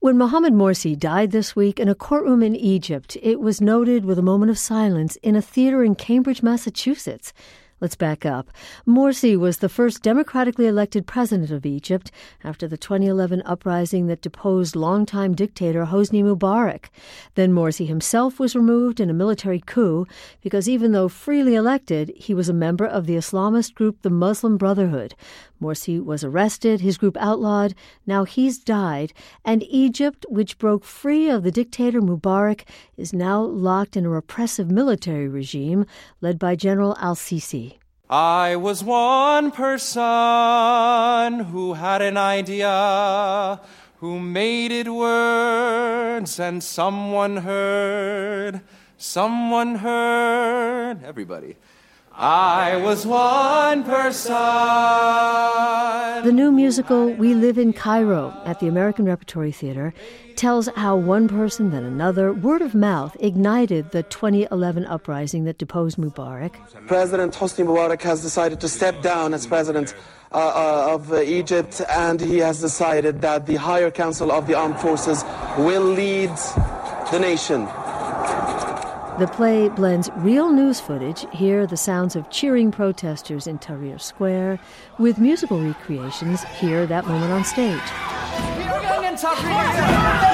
When Mohamed Morsi died this week in a courtroom in Egypt, it was noted with a moment of silence in a theater in Cambridge, Massachusetts. Let's back up. Morsi was the first democratically elected president of Egypt after the 2011 uprising that deposed longtime dictator Hosni Mubarak. Then Morsi himself was removed in a military coup because even though freely elected, he was a member of the Islamist group the Muslim Brotherhood. Morsi was arrested, his group outlawed, now he's died, and Egypt, which broke free of the dictator Mubarak, is now locked in a repressive military regime led by General al-Sisi. I was one person who had an idea, who made it words, and someone heard, everybody. I was one person. The new musical We Live in Cairo at the American Repertory Theater tells how one person, then another, word of mouth ignited the 2011 uprising that deposed Mubarak. President Hosni Mubarak has decided to step down as president of Egypt, and he has decided that the Higher Council of the Armed Forces will lead the nation. The play blends real news footage, hear the sounds of cheering protesters in Tahrir Square, with musical recreations, hear that moment on stage. We're going in Tahrir.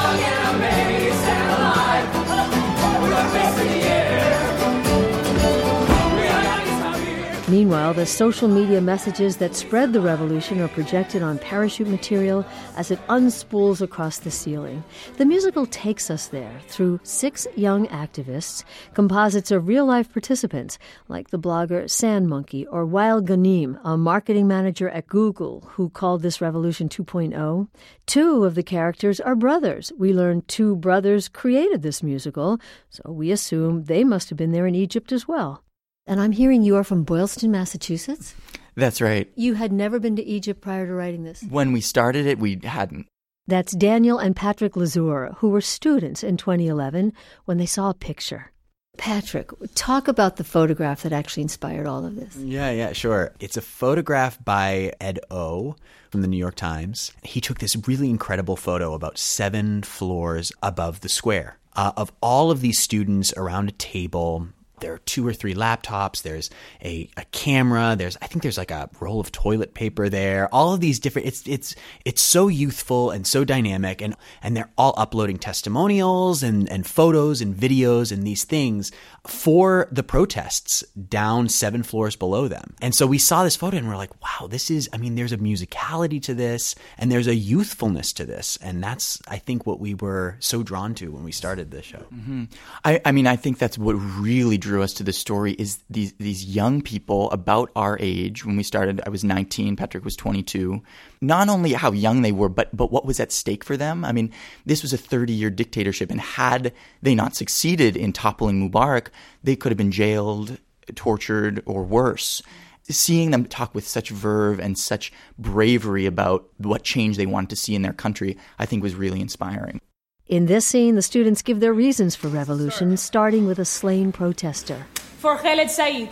Meanwhile, the social media messages that spread the revolution are projected on parachute material as it unspools across the ceiling. The musical takes us there through 6 young activists, composites of real-life participants like the blogger Sand Monkey or Wael Ghanim, a marketing manager at Google who called this revolution 2.0. 2 of the characters are brothers. We learn 2 brothers created this musical, so we assume they must have been there in Egypt as well. And I'm hearing you are from Boylston, Massachusetts? That's right. You had never been to Egypt prior to writing this? When we started it, we hadn't. That's Daniel and Patrick Lazur, who were students in 2011 when they saw a picture. Patrick, talk about the photograph that actually inspired all of this. Yeah, sure. It's a photograph by Ed O from the New York Times. He took this really incredible photo about 7 floors above the square of all of these students around a table. There are 2 or 3 laptops. There's a camera. I think there's like a roll of toilet paper there. All of these different. It's so youthful and so dynamic, and they're all uploading testimonials and photos and videos and these things for the protests down 7 floors below them. And so we saw this photo and we're like, wow, this is. I mean, there's a musicality to this and there's a youthfulness to this, and that's I think what we were so drawn to when we started this show. Mm-hmm. I mean, I think that's what really drew us to the story is these young people about our age. When we started, I was 19, Patrick was 22. Not only how young they were, but what was at stake for them. I mean, this was a 30-year dictatorship, and had they not succeeded in toppling Mubarak, they could have been jailed, tortured, or worse. Seeing them talk with such verve and such bravery about what change they wanted to see in their country, I think was really inspiring. In this scene, the students give their reasons for revolution, starting with a slain protester. For Khaled Said,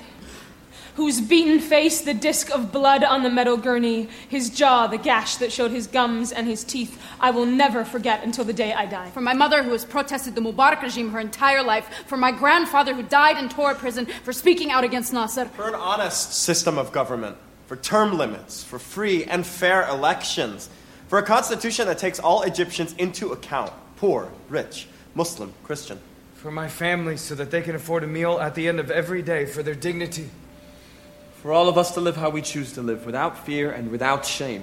whose beaten face the disc of blood on the metal gurney, his jaw the gash that showed his gums and his teeth, I will never forget until the day I die. For my mother who has protested the Mubarak regime her entire life. For my grandfather who died in Torah prison for speaking out against Nasser. For an honest system of government, for term limits, for free and fair elections, for a constitution that takes all Egyptians into account. Poor, rich, Muslim, Christian. For my family, so that they can afford a meal at the end of every day, for their dignity. For all of us to live how we choose to live, without fear and without shame.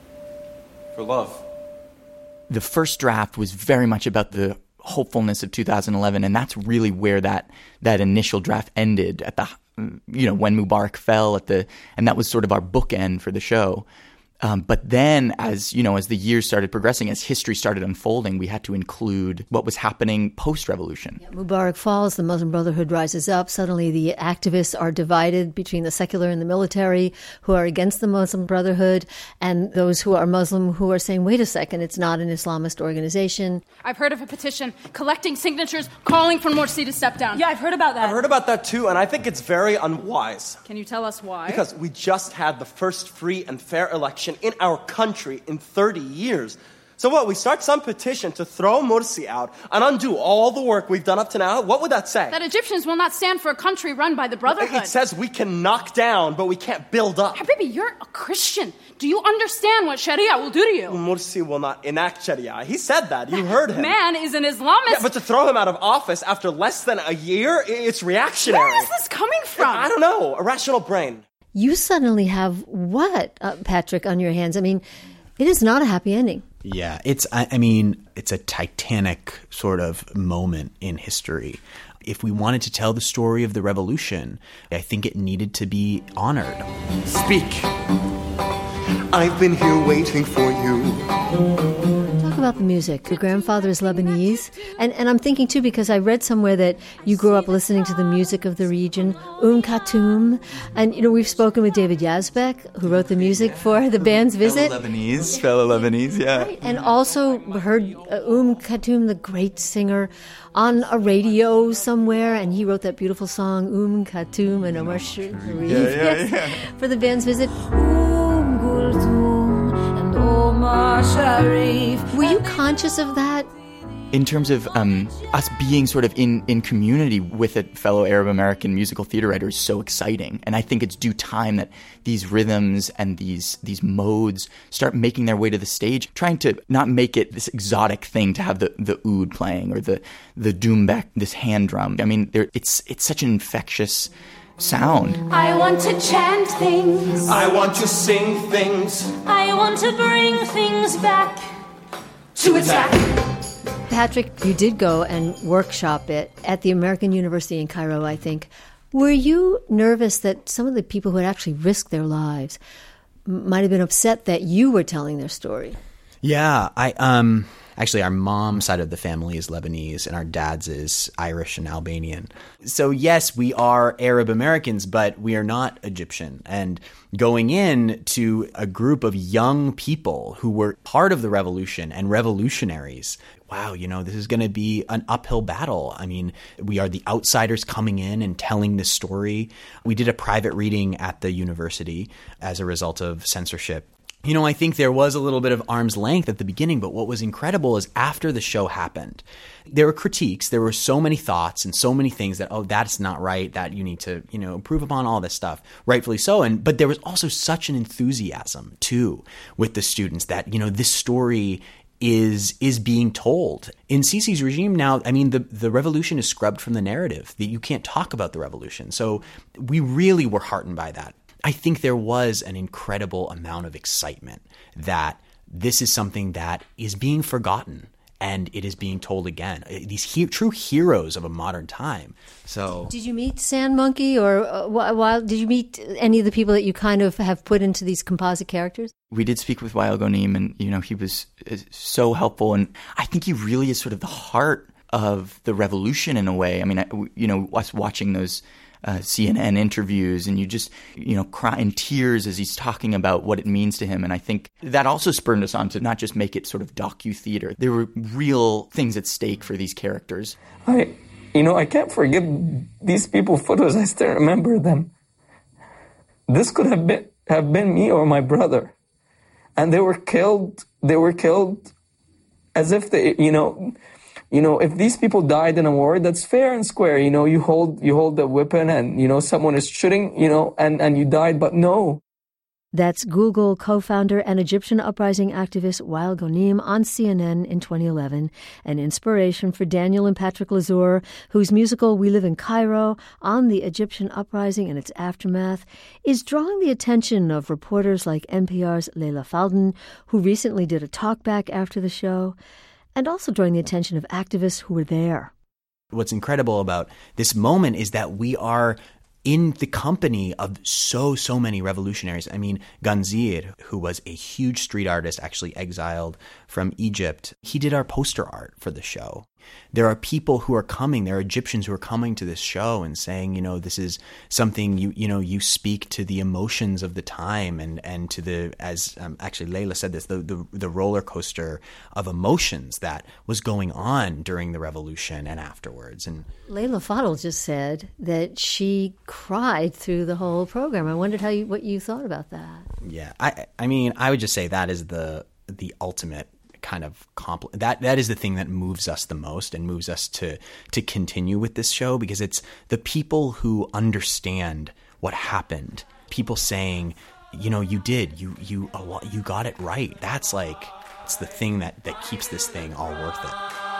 For love. The first draft was very much about the hopefulness of 2011, and that's really where that initial draft ended at the when Mubarak fell and that was sort of our bookend for the show. But then, as the years started progressing, as history started unfolding, we had to include what was happening post-revolution. Yeah, Mubarak falls, the Muslim Brotherhood rises up. Suddenly, the activists are divided between the secular and the military, who are against the Muslim Brotherhood, and those who are Muslim who are saying, wait a second, it's not an Islamist organization. I've heard of a petition collecting signatures calling for Morsi to step down. Yeah, I've heard about that. I've heard about that too, and I think it's very unwise. Can you tell us why? Because we just had the first free and fair election in our country in 30 years. So what, we start some petition to throw Morsi out and undo all the work we've done up to now? What would that say? That Egyptians will not stand for a country run by the Brotherhood. It says we can knock down, but we can't build up. Habibi, you're a Christian. Do you understand what Sharia will do to you? Morsi will not enact Sharia. He said that. You heard him. Man is an Islamist. Yeah, but to throw him out of office after less than a year, it's reactionary. Where is this coming from? I don't know. A rational brain. You suddenly have what, Patrick, on your hands? I mean, it is not a happy ending. Yeah, it's a titanic sort of moment in history. If we wanted to tell the story of the revolution, I think it needed to be honored. Speak. I've been here waiting for you. Talk about the music. Your grandfather is Lebanese. And I'm thinking, too, because I read somewhere that you grew up listening to the music of the region, Kulthum. And, we've spoken with David Yazbek, who wrote the music for the band's visit. Fellow Lebanese, yeah. Right. And also heard Kulthum, the great singer, on a radio somewhere. And he wrote that beautiful song, Kulthum and Omar Sharif, for the band's visit. Were you conscious of that? In terms of us being sort of in community with a fellow Arab American musical theater writer is so exciting. And I think it's due time that these rhythms and these modes start making their way to the stage, trying to not make it this exotic thing to have the oud playing or the doumbek, this hand drum. I mean, it's such an infectious sound. I want to chant things. I want to sing things. I want to bring things back to attack. Patrick, you did go and workshop it at the American University in Cairo, I think. Were you nervous that some of the people who had actually risked their lives might have been upset that you were telling their story? Yeah, actually, our mom's side of the family is Lebanese, and our dad's is Irish and Albanian. So yes, we are Arab Americans, but we are not Egyptian. And going in to a group of young people who were part of the revolution and revolutionaries, wow, this is going to be an uphill battle. I mean, we are the outsiders coming in and telling this story. We did a private reading at the university as a result of censorship. I think there was a little bit of arm's length at the beginning, but what was incredible is after the show happened, there were critiques, there were so many thoughts and so many things that, that's not right, that you need to, improve upon all this stuff, rightfully so. But there was also such an enthusiasm, too, with the students that, this story is being told. In Sisi's regime now, I mean, the revolution is scrubbed from the narrative, that you can't talk about the revolution. So we really were heartened by that. I think there was an incredible amount of excitement that this is something that is being forgotten and it is being told again. These true heroes of a modern time. So, did you meet Sand Monkey, or did you meet any of the people that you kind of have put into these composite characters? We did speak with Wael Ghonim, and he was so helpful, and I think he really is sort of the heart of the revolution in a way. I mean, us watching those CNN interviews, and you just, cry in tears as he's talking about what it means to him. And I think that also spurred us on to not just make it sort of docu-theater. There were real things at stake for these characters. I can't forget these people's photos. I still remember them. This could have been me or my brother. And they were killed as if they, if these people died in a war, that's fair and square. You hold the weapon and, someone is shooting, and you died, but no. That's Google co-founder and Egyptian uprising activist Wael Ghonim on CNN in 2011, an inspiration for Daniel and Patrick Lazour, whose musical We Live in Cairo on the Egyptian uprising and its aftermath is drawing the attention of reporters like NPR's Leila Fadel, who recently did a talkback after the show, and also drawing the attention of activists who were there. What's incredible about this moment is that we are in the company of so many revolutionaries. I mean, Ganzir, who was a huge street artist, actually exiled from Egypt, he did our poster art for the show. There are people who are coming, there are Egyptians who are coming to this show and saying, this is something, you speak to the emotions of the time and to the, as actually Leila said this, the roller coaster of emotions that was going on during the revolution and afterwards. And Leila Fadel just said that she cried through the whole program. I wondered what you thought about that. Yeah, I mean, I would just say that is the ultimate kind of that is the thing that moves us the most and moves us to continue with this show, because it's the people who understand what happened. People saying, you know, you got it right. That's like, it's the thing that keeps this thing all worth it.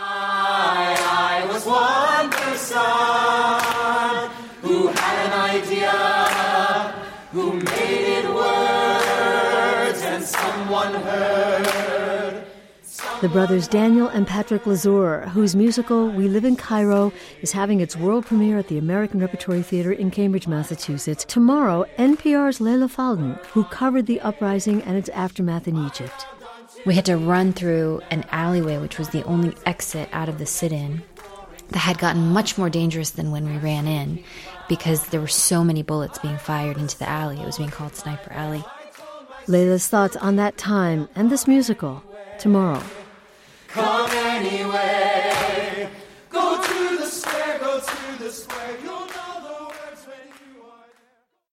I was one son who had an idea, who made it words and someone heard. The brothers Daniel and Patrick Lazur, whose musical We Live in Cairo is having its world premiere at the American Repertory Theater in Cambridge, Massachusetts. Tomorrow, NPR's Leila Fadel, who covered the uprising and its aftermath in Egypt. We had to run through an alleyway, which was the only exit out of the sit-in, that had gotten much more dangerous than when we ran in, because there were so many bullets being fired into the alley. It was being called Sniper Alley. Leila's thoughts on that time and this musical tomorrow. Come anyway.